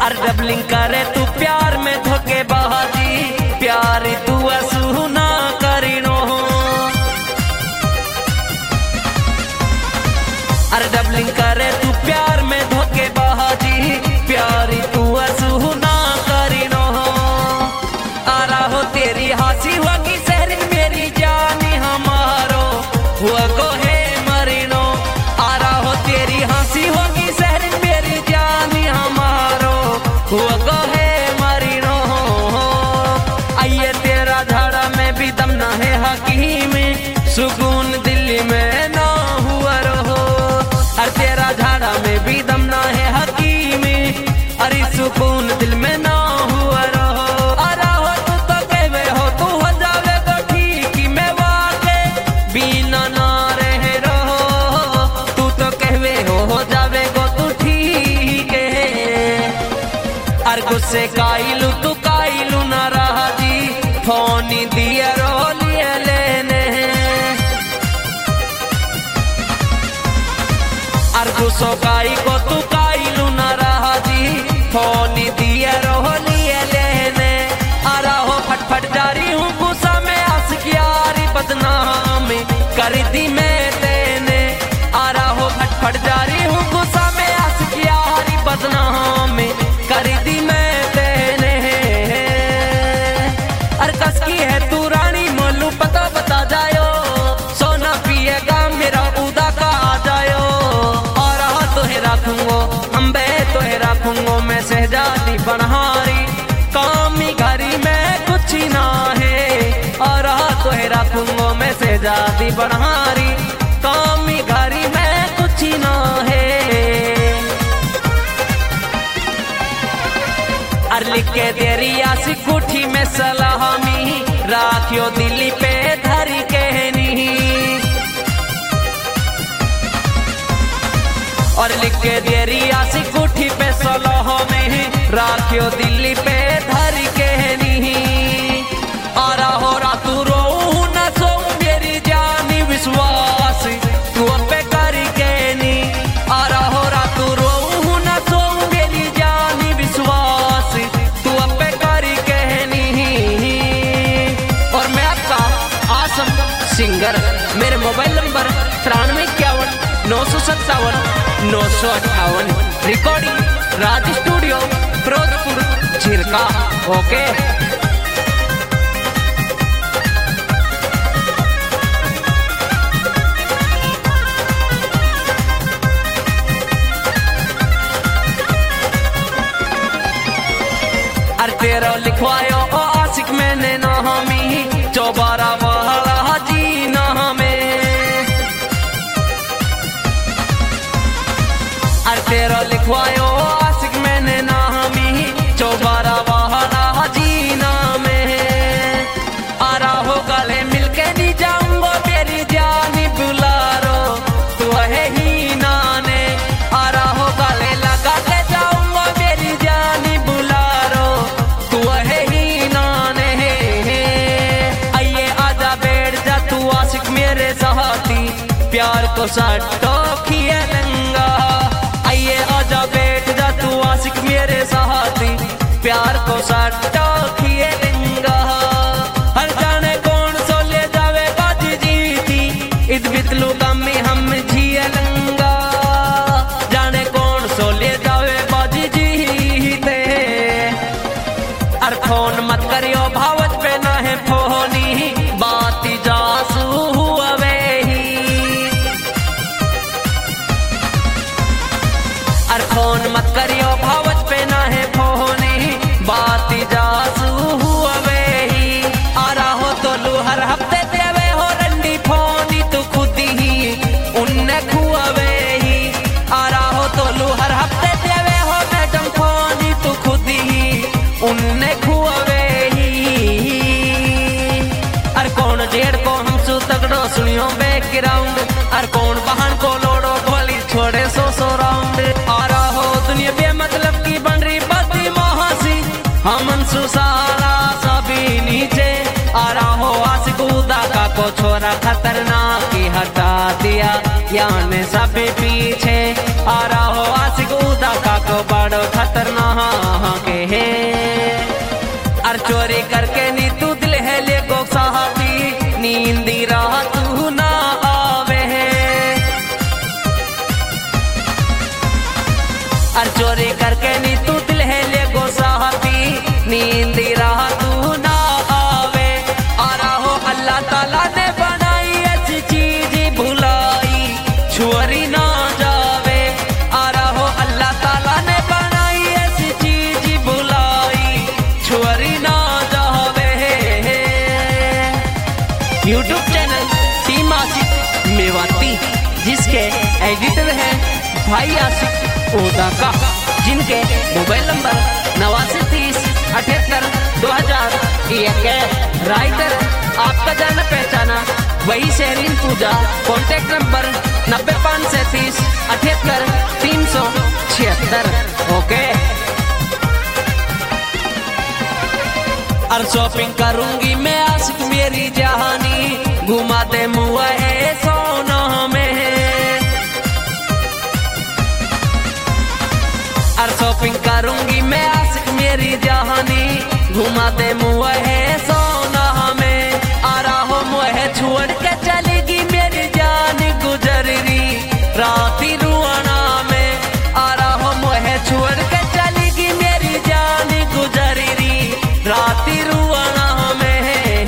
अरे डबलिंग करे तू प्यार में धोखेबाजी, प्यार तू असुना करीनो। अरे डबलिंग करे तू प्यार में धोखेबाजी, प्यार तू असुना करीनो। आ रहा हो तेरी हंसी होगी शहर मेरी जानी हमारो हुआ को है मरीनो। आ रहा हो तेरी हंसी होगी शहर मेरी जानी हमारो हुआ को है मरीनो। आइए तेरा झाड़ा में भी दम ना है हकीम, सुकून दिल्ली में ना हुआ रहो। अरे तेरा झाड़ा में भी दम ना है हकीम, अरे सुकून दिल में ना हुआ रहो। अरे हो तू तो कहवे हो तू हो जावे तो ठीक, मैं वाके बिना ना रहे रहो। तू तो कहवे हो जावे गो तू ठीक है। अरे गुस्से काइलू तू काइलू ना रहा जी, फोन दिया रो लिए लेने। अरे गुस्सो काई को तू काइलू ना रहा जी, फोन दिया रो लिए लेने। आ रहा हो फटफट जारी हूँ गुस्सा में आशिकियारी बदनाम कर दी मैं तेने। आ रहा हो फटफट जारी हूँ गुस्सा में आशिकियारी बदनाम कर दी मैं तेने। अरे कसकी है तू रानी मोलू पता बता जायो, सोना पिएगा मेरा उदा का आ जायो। और तोहे रखूंगो अम्बे तोहे रखूंगो मैं शहजादी बनहारी, कामी घरी में कुछ ना है। और तोहे रखूंगो मैं शहजादी बनहारी, कामी घरी में कुछ ना है। अरे लिख के तेरी आसी कुठी में सलामी, राखियो दिल्ली पे धरी कहनी। और लिख के तेरी आसी कुठी पे सलाह में, राखियो दिल्ली पे धरी कहनी। आ रहा हो रातू रो न सो मेरी जानी विश्वास तू पे करी कहनी। आ रहा हो रातू रो न सो मेरी जानी विश्वास तू पे करी कहनी। और मैं आपका आसम सिंगर, मेरे mobile number 9351 recording Raj studio Firozpur Jhirka. Okay अरे तेरा लिखवायो ओ आशिक मैंने ना हमी, चौबारा वाला जी ना हमें। अरे तेरा लिखवायो आशिक मैंने ना हमी, चौबारा वाला जी ना में। आ रहा हो गले मिलके नहीं जाऊंगा तेरी जानी बुलारो तू है ही नाने। आ रहा हो गले लगा के जाऊंगा मेरी जानी बुलारो तू है ही नाने। आइए आजा बैठ जा तू आशिक मेरे साथी, प्यार को सट्टो खिए लंगा। आइए आजा बैठ जा तू आशिक मेरे साथी, प्यार को सट्टो खिए लंगा। हर जाने कौन सो ले जावे बाजी जीती, इद बितलू गमी हम जिए लंगा। जाने कौन सो ले जावे बाजी जीते। अर फोन मत करियो भावच पे ना है फोनी, बाती जासू हुआ वे ही। अर फोन मत करियो भावच पे ना है फोनी, बाती जासू हुआ वे ही। आ रहा हो तो लू हर हफ्ते देवे हो रंडी फोनी तू खुद ही उनने खुआ वे ही। आ रहा हो तो लू हर हफ्ते देवे हो मैडम फोनी तू खुद ही उनने खुआ वे ही। अर कौन डेढ़ को हम सु तगड़ो सुनियो बैकग्राउंड, अर कौन बहन को लोड़ो गोली छोड़े 100 राउंड। आ रहा हो दुनिया बेमतलब की बन रही बदी महासी, हमन सुसारा सभी नीचे। आ रहा हो आशिक उदा का को छोरा खतरनाक ही हटा दिया, याने सभी पीछे। आ रहा हो आशिक उदा का को तो बड़ो खतरनाक है। और चोरी करके नी तू दिल है ले गो साहबी नींदी राह तू ना आवे है। और चोरी करके नी तू दिल है ले गो साहबी नींदी राह तू ना आवे। और हो अल्लाह ताला ने बनाई ऐसी चीज भुलाई छुरी ना जावे। और हो अल्लाह ताला ने बनाई ऐसी चीज भुलाई छुरी ना जावे। YouTube channel team Ashiq Mewati जिसके एडिटर हैं भाई आशिक ओदा का, जिनके मोबाइल नंबर 8930782001। राइटर आपका जाना पहचाना वही Shahreen Pooja. Contact number 9535783376। Okay. और शॉपिंग करूंगी मैं आशिक मेरी जहानी घुमा दे मुआ है सोना में। और शॉपिंग करूंगी मैं आशिक मेरी जहानी घुमा दे मुआ है सोना में। आरा हो मुहे छोड़ के चलेगी मेरी जान गुजरी राती रुआना में। आरा हो मुहे छोड़ के चलेगी मेरी जान गुजरी राती रुआना में।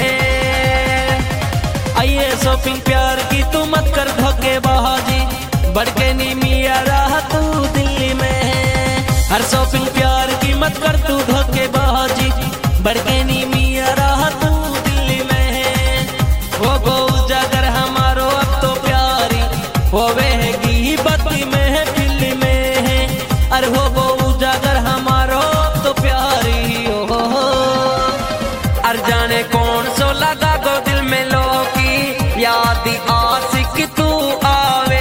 आइए शॉपिंग प्यार की तू मत कर धोखेबाजी बढ़ के नी मिया रहा तू दिल्ली में। हर शॉपिंग प्यार की मत कर तू धोखेबाजी बढ़ के नी मिया रहा तू दिल्ली में। वो गो उजागर हमारो अब तो प्यारी होवेगी बत्ती में है दिल्ली में। अरे वो गो उजागर हमारो अब तो प्यारी हो। अर जाने कौन सो लगा गो दिल में लो की याद आशिक तू आवे।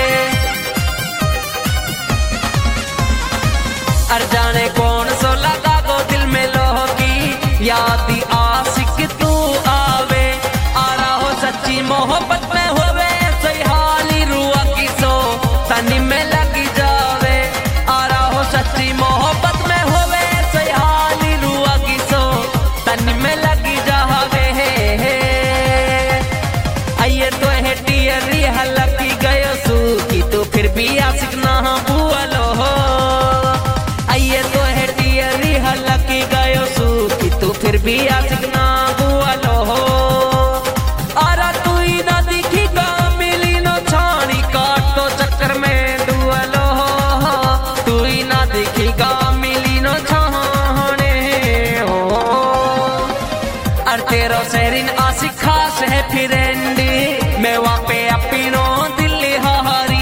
अर जाने कौन सो लगा गो दिल में लो की याद आशिक तू आवे। आरा हो सच्ची मोहब्बत में होवे सही हाली रुआ की सो तनी में लगी जावे। आरा हो सच्ची मोहब्बत में होवे सही हाली रुआ की सो तनी में लगी जावे। आइए तो है टियरी हलकी गयो सू की तो फिर भी आशिक ना बुआलो हो। आइए तो है टियरी हलकी गयो सू की तो फिर भी आशिक ना बुआलो हो। आरा तू ही ना दिखी गा मिली नो छानी काटो चक्कर में दुआलो हो। तू ही ना दिखी गा मिली नो छाने हो। और तेरो शहरीन आशिक खास है फ्रेंडी मैं वहाँ पे अपनो दिल्ली हारी।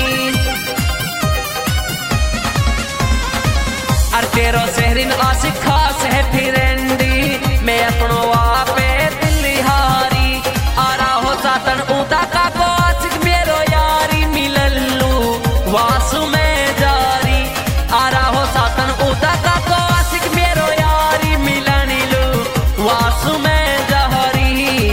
और तेरो शहरीन आशिक खास है फ्रेंडी मैं अपनो वहाँ पे दिल्ली हारी। आरा हो सातन उदा का को आशिक मेरो यारी मिलल्लू वासु में जारी। आरा हो सातन उदा का को आशिक मेरो यारी मिलनिलू वासु में जारी।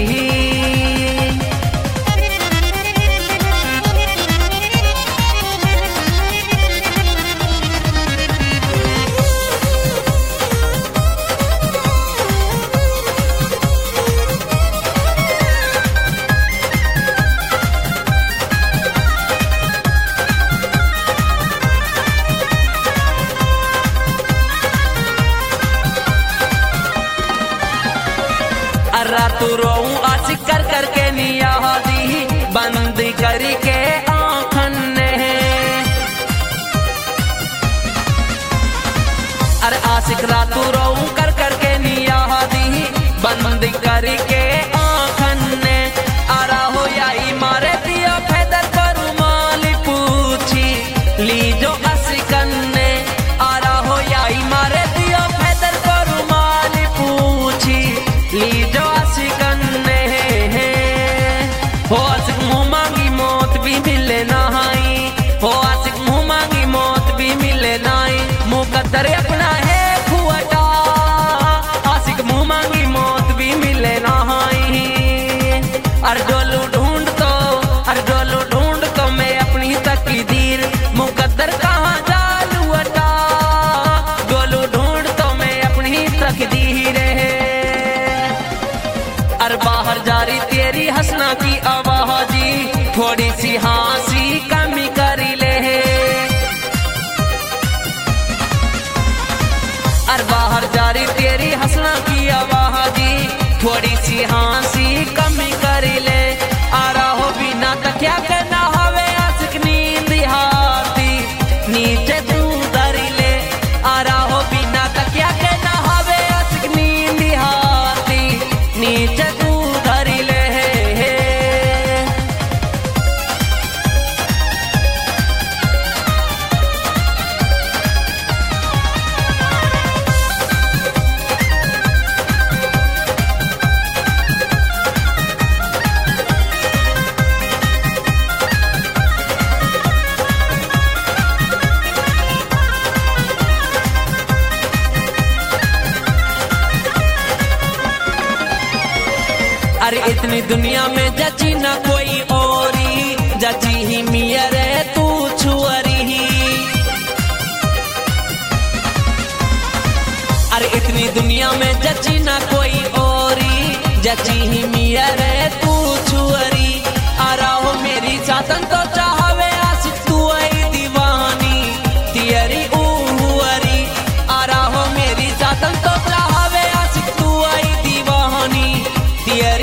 रातू रोऊं आशिक कर करके नियादी बंद करी के आँखन ने। अरे आशिक रातू रोऊं कर करके नियादी बंद करी के आँखन ने। आरा हो याई मारे दिया फेदर करू माली पूछी ली जो आशिकन ने। आरा हो याई मारे दिया फेदर करू माली पूछी ली जो आशिकन ने। हो आशिक मुँह मांगी मौत भी मिले नहाई। हो आशिक मुँह मांगी मौत भी मिले नाई। मुकद्दर अपना है खुआटा आशिक मुँह मांगी मौत भी मिले नहाई। अरे डोलू ढूंढ तो मैं अपनी तकदीर मुकद्दर कहाँ जालू अटा। और बाहर जारी तेरी हंसना की आवाज थोड़ी सी हंसी कमी कर ले आरा हो बिना तकिया के ना हवे आशिक नींद हाथी नीचे तू धरी ले आरा हो बिना तकिया के ना हवे आशिक नींद हाथी नीचे तू धरी ले। अरे इतनी दुनिया में जची ना कोई औरी जची ही मिया रे तू छुअरी ही। अरे इतनी दुनिया में जची ना कोई औरी जची ही मिया रे तू छुअरी आरा हो मेरी सातन तो चाहवे आशिक तू आई दीवानी तियरी उहुअरी आरा हो मेरी सातन तो चाहवे आशिक तू आई दीवानी तियरी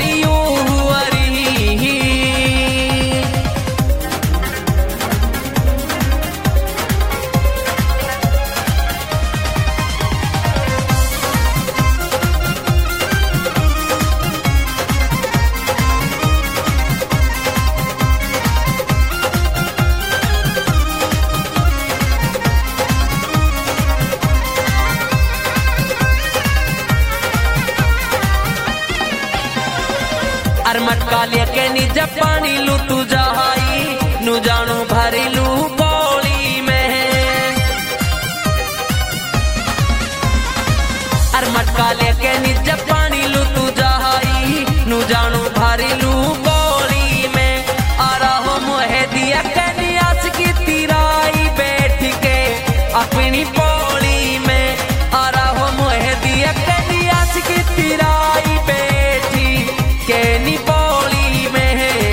अर मटका लेके निज पानी लूटू जहाई नु जानो भरी लू कौली में। अर मटका लेके निज पानी लूटू जहाई नु जानो भरी लू कौली में आरा हो मोहे दिया कन्यास की तिराई बैठ के अपनी पौड़ी में आरा हो मोहे दिया कन्यास की तिराई बैठी के निपोली में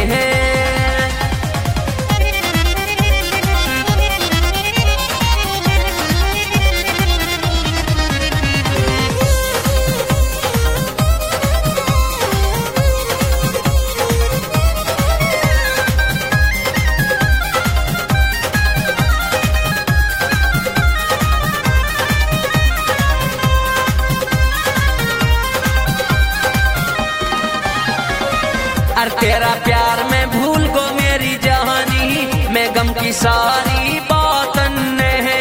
और तेरा प्यार में भूल गो मेरी जहानी मैं गम की सारी बातन है।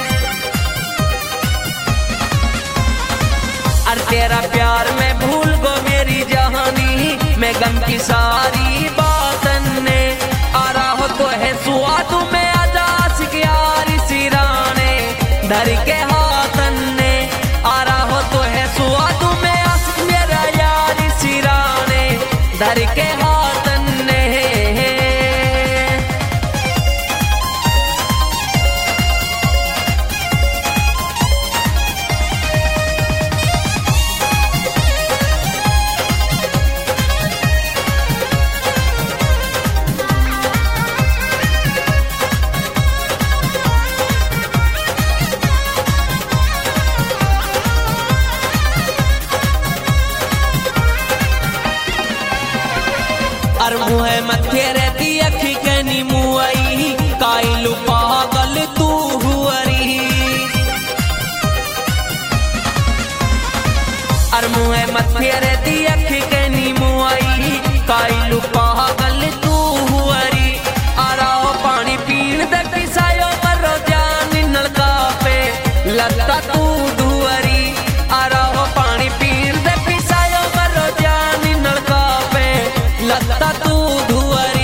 और तेरा प्यार में भूल गो मेरी जहानी मैं गम की सारी बातन ने आरा हो तो है सुआ तुम्हें आजास की यारी सिराने धर के हाथन ने आरा हो तो है सुआ तुम्हें आशिक मेरा यारी सिराने धर के हाथन ने। अर मुहे मथे रहती अखी कनी मुआई काइलू पागल तू हुअरी। अर मुहे मथे रहती अखी कनी मुआई काइलू पागल तू हुअरी आरा हो पानी पीण दे पिसायो मरो जान नलका पे लगता तू धुअरी आरा हो पानी पीण दे पिसायो मरो जान नलका पे लगता तू धुअरी।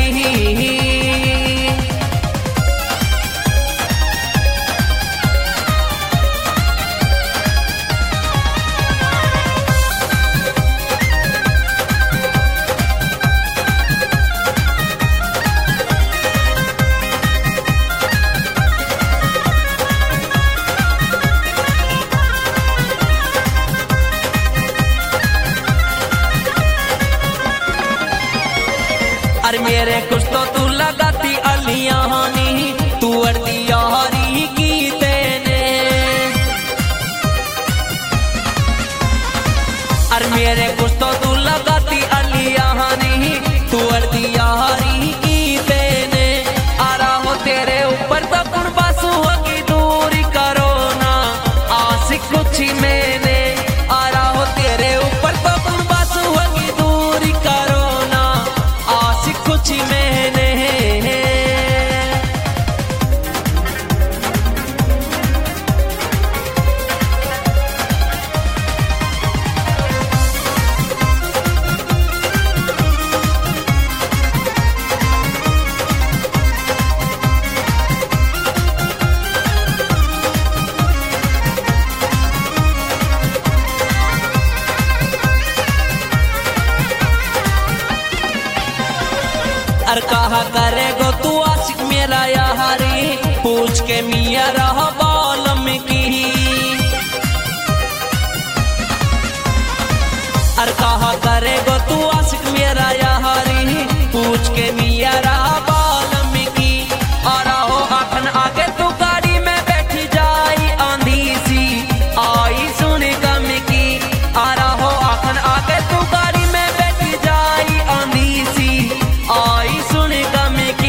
करे गो तू आशिक मेरा यारी, पूछ के मिया रह बालम की। और कहा करे गो तू आशिक मेरा यारी, पूछ के मिया रह बालम की। और हो आखन आगे तू गाड़ी में बैठी जाई, आंधी सी आई सुन गम की। और हो आखन आगे तू गाड़ी में बैठी जाई, आंधी सी आई सुन गम की।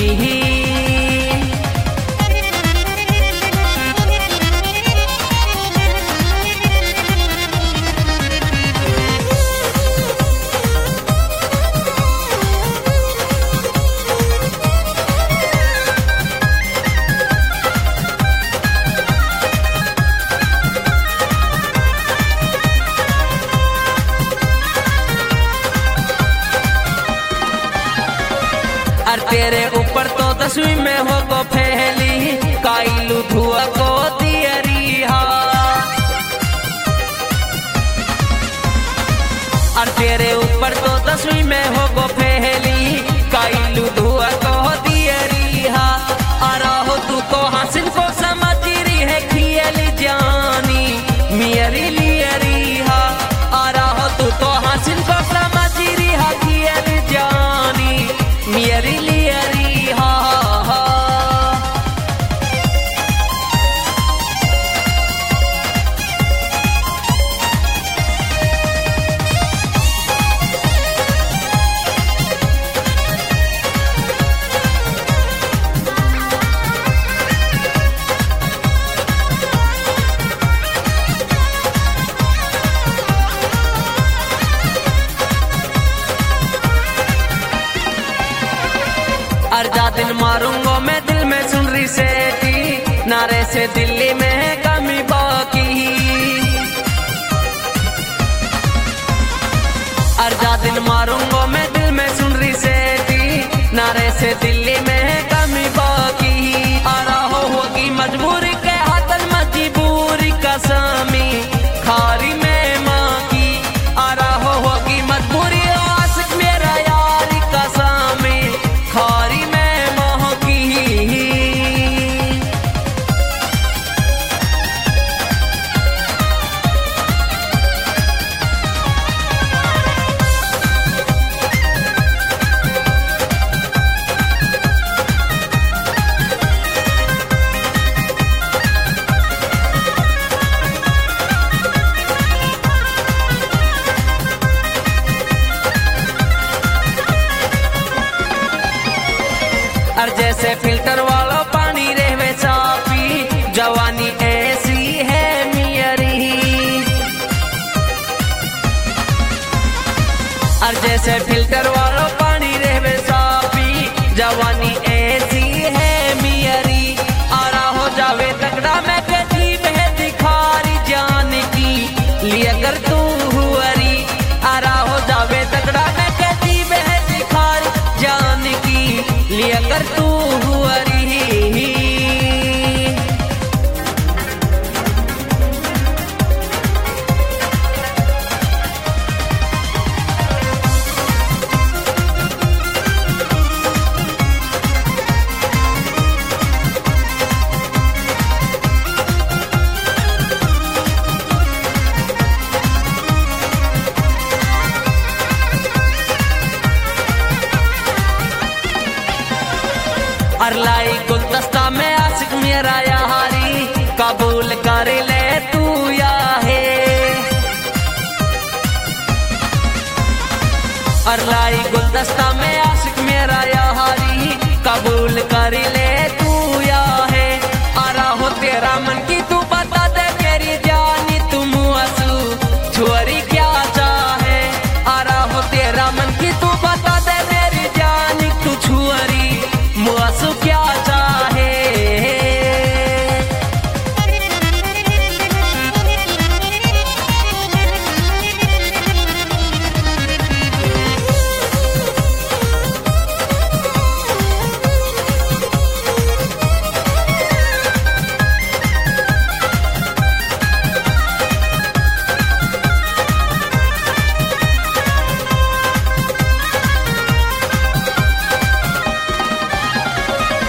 और तेरे ऊपर तो 10वीं में हो गो फैली, काइलू धुआ को दियरिहा। और तेरे ऊपर तो 10वीं में हो गो फैली, काइलू धुआ को दियरिहा। और हो तू को हासिल को समझ रही है खियली जानी मेरी लियरिहा। और हो तू तो हासिल को समझ रही है खियली जानी मेरी लियरिहा। और जा दिन मारूंगा मैं दिल में सुन रही सेठी, नारे से दिल्ली में है कमी बाकी। और जा दिन मारूंगा मैं दिल में सुन रही सेठी, नारे से दिल्ली में है कमी बाकी। और होगी मजबूरी के हाथन मजबूरी कसमी खारी में माँ की। और होगी मजबूरी आशिक मेरा यारी कसमी खारी में मोह की। और जैसे फिल्टर वाला पानी रहवे साफी, जवानी ऐसी है मियरी। और जैसे फिल्टर वाला पानी रहवे साफी, जवानी ऐसी है मियरी। और हो जावे तगड़ा मैं कजीब है दिखारी जान की लिया कर तू हुअरी। और हो जावे तगड़ा मैं कजीब है दिखारी जान की लिया कर तू हुअरी। और लाई गुलदस्ता में आशिक मेरा यारी, कबूल कर ले तू या है। और लाई गुलदस्ता में आशिक मेरा यारी, कबूल कर ले